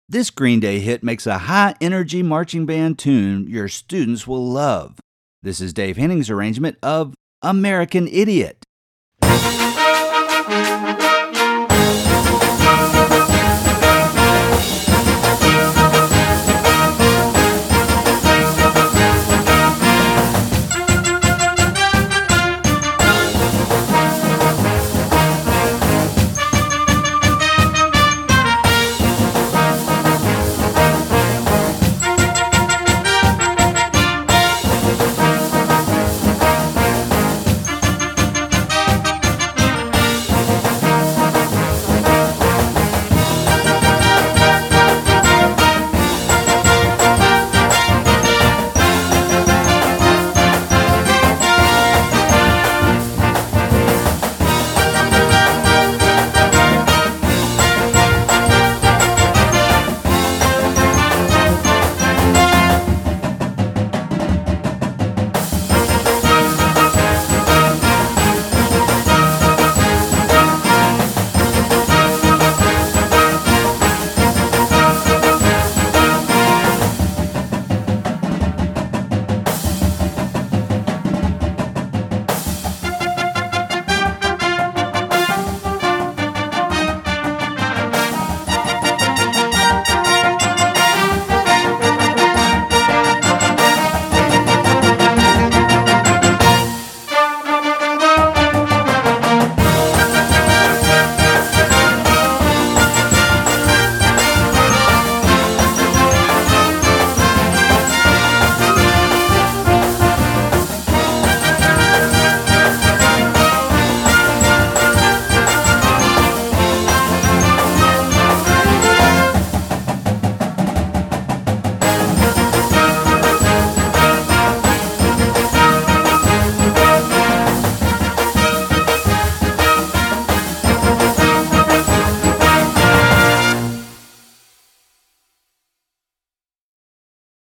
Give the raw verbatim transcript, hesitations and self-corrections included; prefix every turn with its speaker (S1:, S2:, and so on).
S1: This Green Day hit makes a high energy marching band tune your students will love. This is Dave Henning's arrangement of American Idiot.